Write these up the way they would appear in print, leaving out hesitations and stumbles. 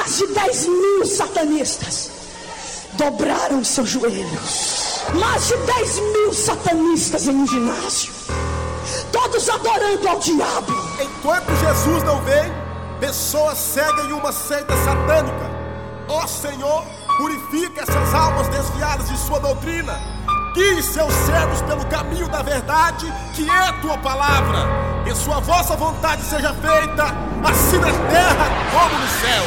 Mais de 10.000 satanistas dobraram seus joelhos. Mais de 10.000 satanistas em um ginásio, todos adorando ao diabo. Enquanto Jesus não vem, pessoas seguem uma seita satânica. Ó Senhor, purifica essas almas desviadas de sua doutrina. Guie seus servos pelo caminho da verdade, que é a tua palavra. Que sua vossa vontade seja feita, assim na terra como no céu.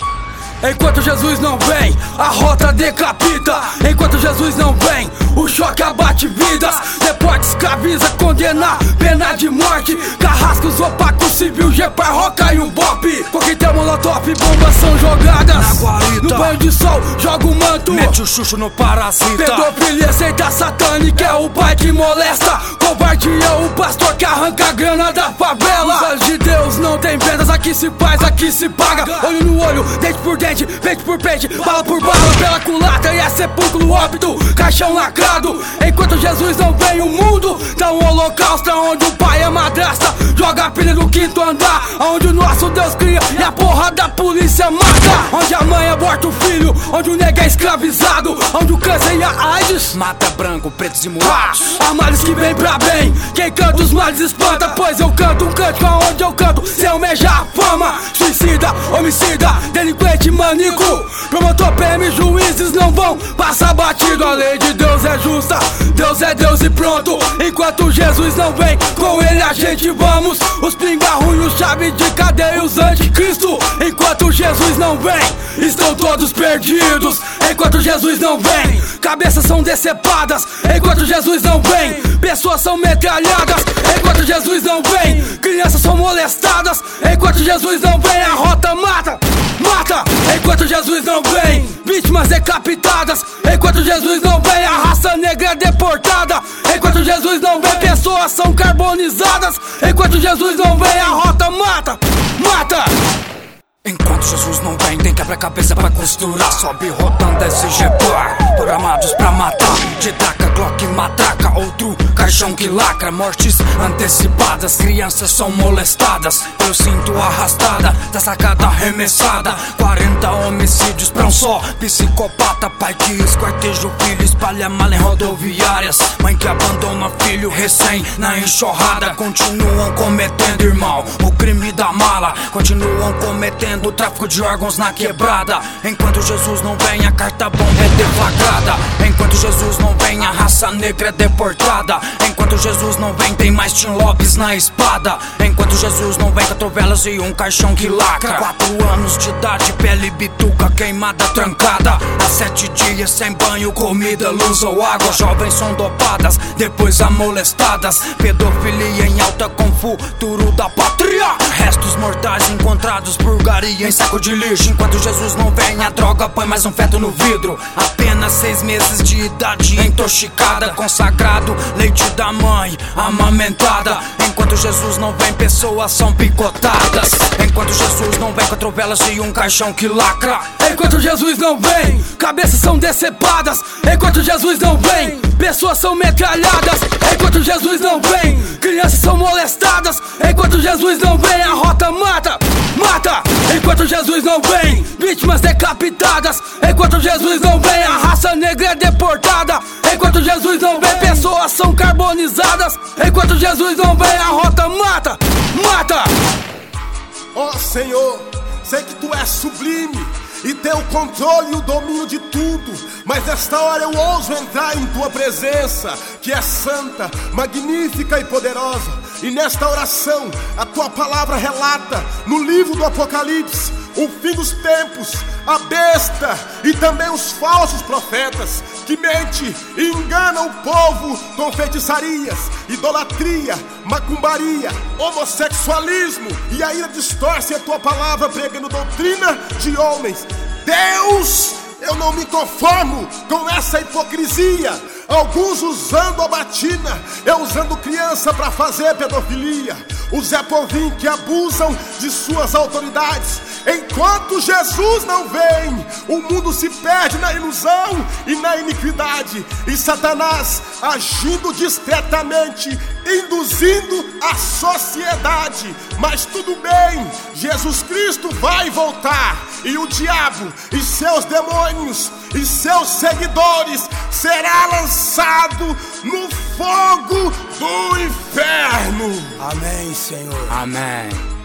Enquanto Jesus não vem, a rota decapita. Enquanto Jesus não vem, o choque abate vidas. Deporte, escraviza, condena, pena de morte. Carrascos opacos, civil, G-Par, roca e um bop. Coquetel, molotov, bombas são jogadas na guarita. No banho de sol, joga o manto, mete o chucho no parasita. Pedofilia, seita satânica, é o pai que molesta. Covardia, o pastor que arranca a grana da favela. Os olhos de Deus não tem vendas, aqui se faz, aqui se paga. Olho no olho, dente por dente, pente por pente, bala por bala, pela culatra e é sepulcro, óbito, caixão lacrado. Enquanto Jesus não vem, o mundo tá um holocausto, onde o pai é madrasta, joga a pilha no quinto andar, onde o nosso Deus cria e a porra da polícia mata. Onde a mãe aborta o filho, onde o nego é escravizado, onde o câncer e a AIDS mata branco, pretos e mulatos. Há males que vem pra bem, quem canta os males espanta, pois eu canto um cântico aonde eu canto sem almejar a fama. Suicida, homicida, delinquente, manico, promotor, PM, juízes não vão passar batido. A lei de Deus é justa, Deus é Deus e pronto. Enquanto Jesus não vem, com ele a gente vamos. Os pinga ruim, os chave de cadeia e os anticristo. Enquanto Jesus não vem, estão todos perdidos. Enquanto Jesus não vem, cabeças são decepadas. Enquanto Jesus não vem, pessoas são metralhadas. Enquanto Jesus não vem, crianças são molestadas. Enquanto Jesus não vem, a rota mata, mata. Enquanto Jesus não vem, vítimas decapitadas. Enquanto Jesus não vem, a raça negra é deportada. Enquanto Jesus não vem, pessoas são carbonizadas. Enquanto Jesus não vem, a rota mata, mata. Enquanto Jesus não vem, tem quebra-cabeça pra costurar. Sobe rodando SG-Par, programados pra matar. De taca, Glock, matraca, outro caixão que lacra. Mortes antecipadas, crianças são molestadas. Eu sinto arrastada, da sacada arremessada. 40 homicídios pra um só psicopata. Pai que esquarteja o filho, espalha mala em rodoviárias. Mãe que abandona filho recém na enxurrada. Continuam cometendo, irmão, o crime da mala. Continuam cometendo o tráfico de órgãos na quebrada. Enquanto Jesus não vem, a carta bomba é deflagrada. Enquanto Jesus não vem, a raça negra é deportada. Enquanto Jesus não vem, tem mais Tim Lopes na espada. Enquanto Jesus não vem, cotovelas e um caixão que lacra. 4 anos de idade, pele bituca, queimada, trancada. Há 7 dias sem banho, comida, luz ou água. Jovens são dopadas, depois amolestadas. Pedofilia em alta com futuro da pátria. Restos mortais encontrados por gari em saco de lixo. Enquanto Jesus não vem, a droga põe mais um feto no vidro. Apenas 6 meses de idade, intoxicada. Consagrado, leite da mãe, amamentada. Enquanto Jesus não vem, pessoas são picotadas. Enquanto Jesus não vem, cotovelas e um caixão que lacra. Enquanto Jesus não vem, cabeças são decepadas. Enquanto Jesus não vem, pessoas são metralhadas. Enquanto Jesus não vem, crianças são molestadas. Enquanto Jesus não vem, a rota mata, mata. Enquanto Jesus não vem, vítimas decapitadas. Enquanto Jesus não vem, a raça negra é deportada. Enquanto Jesus não vem, pessoas são carbonizadas. Enquanto Jesus não vem, a rota mata, mata. Ó Senhor, sei que Tu és sublime e tem o controle e o domínio de tudo, mas nesta hora eu ouso entrar em Tua presença, que é santa, magnífica e poderosa. E nesta oração, a Tua palavra relata no livro do Apocalipse o fim dos tempos, a besta e também os falsos profetas que mentem e enganam o povo com feitiçarias, idolatria, macumbaria, homossexualismo, e ainda distorcem a Tua palavra pregando doutrina de homens. Deus, eu não me conformo com essa hipocrisia. Alguns usando a batina, usando criança para fazer pedofilia. O Zé Povinho que abusam de suas autoridades Enquanto Jesus não vem, o mundo se perde na ilusão e na iniquidade, e Satanás agindo discretamente, induzindo a sociedade. Mas tudo bem, Jesus Cristo vai voltar, e o diabo e seus demônios e seus seguidores será lançado no fogo do inferno. Amém, Senhor. Amém.